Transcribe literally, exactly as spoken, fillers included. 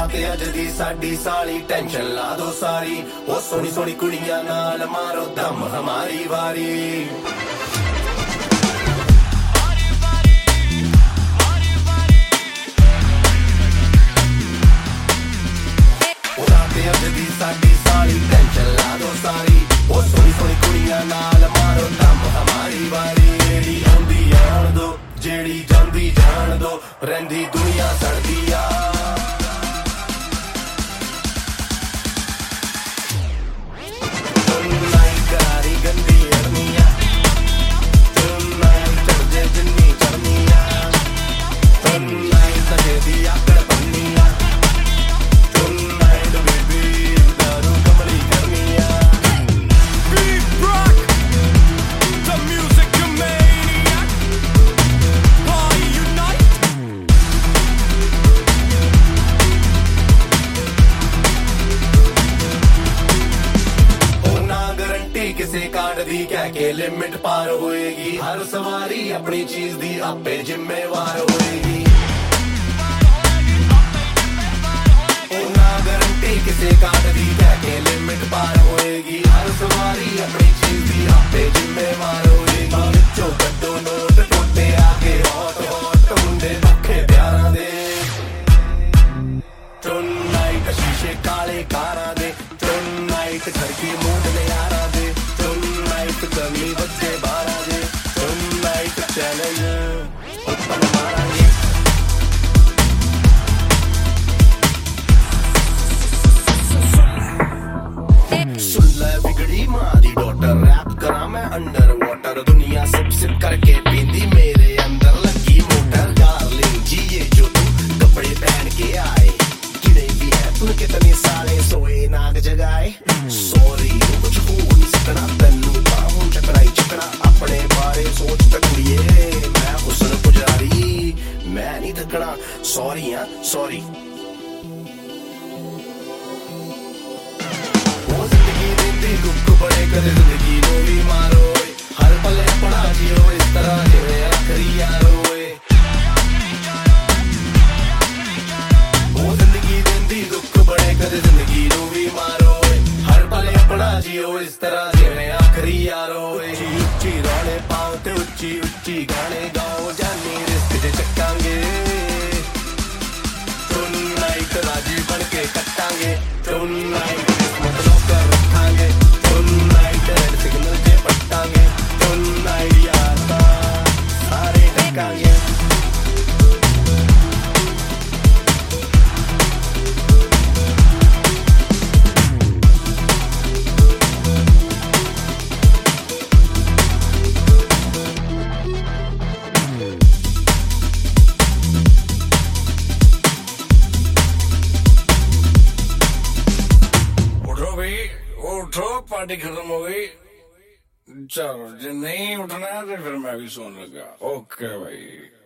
ਤੇ ਅੱਜ ਦੀ ਸਾਡੀ ਸਾਲੀ ਟੈਨਸ਼ਨ ਲਾ ਦੋ ਸਾਰੀ ਉਹ ਸੋਹਣੀ ਸੋਹਣੀ ਕੁੜੀਆਂ ਨਾਲ ਮਾਰੋ ਦਮ ਹਮਾਰੀ ਵਾਰੀ ਉਹਦਾ ਤੇ ਅੱਜ ਦੀ ਸਾਡੀ ਸਾਲੀ ਟੈਨਸ਼ਨ ਲਾ ਦੋ ਸਾਰੀ ਉਹ ਸੋਹਣੀ ਸੋਹਣੀ ਕੁੜੀਆਂ ਨਾਲ ਮਾਰੋ ਦਮ ਹਮਾਰੀ ਵਾਰੀ ਜਿਹੜੀ ਆਉਂਦੀ ਆਣ ਦੋ ਜਿਹੜੀ ਜਾਂਦੀ ਜਾਣ ਦੋ ਰਹਿੰਦੀ ਦੁਨੀਆ ਸੜਦੀ ਆ ਕਿਸੇ ਕਾਰਡ ਦੀ ਕਹਿ ਕੇ ਲਿਮਿਟ ਪਾਰ ਹੋਏਗੀ ਹਰ ਸਵਾਰੀ ਆਪਣੀ ਚੀਜ਼ ਦੀ ਆਪੇ ਜ਼ਿੰਮੇਵਾਰ ਹੋਏਗੀ ਉਹ ਨਾ ਗਰੰਟੀ ਕਿਸੇ ਕਾਰਡ ਦੀ ਕਹਿ ਕੇ ਲਿਮਿਟ ਪਾਰ ਹੋਏਗੀ ਹਰ ਸਵਾਰੀ ਆਪਣੀ ਚੀਜ਼ ਦੀ ਆਪੇ ਜ਼ਿੰਮੇਵਾਰ ਹੋਏਗੀ ਵਿੱਚੋਂ ਕੱਢੋ ਨੋਟ ਟੁੱਟੇ ਆ ਕੇ ਹੌਟ ਹੌਟ ਮੁੰਡੇ ਭੁੱਖੇ ਪਿਆਰਾਂ ਦੇ ਟੁਨਾਈਟ ਸ਼ੀਸ਼ੇ ਕਾਲੇ ਕਾਰਾਂ ਦੇ ਟੁਨਾਈਟ ਖੜਕੀ ਮੂੰਹ ਨੇ ਯਾਰਾਂ ਦੇ कमी बच्चे बारह दे नाइट चैलेंज ओपन मारांगे सुन ले बिगड़ी मां दी डॉटर रैप करा मैं अंडर वाटर दुनिया सिप सिप करके पींदी मेरे अंदर लगी मोटर डार्लिंग जी ये जो तू कपड़े पहन के आए किड़े भी है तू कितने साले सोए नाग जगाए सॉरी कुछ हो नहीं सकना तन्नू अपने बारे सोच तकड़िए मैं हुस्न पुजारी मैं नहीं थकना सॉरी हाँ सॉरी वो जिंदगी देती दुख बड़े कदे जिंदगी नो भी मारो हर पले पड़ा जियो इस तरह जिवे आखरी यारो वो जिंदगी देती दुख बड़े कदे जिंदगी नो भी मारो हर पले पड़ा जियो इस तरह जिवे आखरी यारो ਉੱਚੀ ਰੌਲੇ ਪਾਓ ਤੇ ਉੱਚੀ ਉੱਚੀ ਗਾਣੇ ਗਾਓ ਜਾਨੀ ਰਿਸਕ ਜੇ ਚੱਕਾਂਗੇ ਟੁਨਾਈਟ ਰਾਜੀ ਬਣ ਕੇ ਕੱਟਾਂਗੇ ਟੁਨਾਈਟ ਕਿਸਮਤ ਨੌਕਰ ਰੱਖਾਂਗੇ ਟੁਨਾਈਟ ਰੈਡ ਸਿਗਨਲ ਜੇ ਪੱਟਾਂਗੇ ਟੁਨਾਈਟ ਯਾਰ ਤਾਂ ਸਾਰੇ ਡੱਕਾਂਗੇ पार्टी खत्म हो गई चलो जो नहीं उठना है तो फिर मैं भी सोने लगा ओके भाई।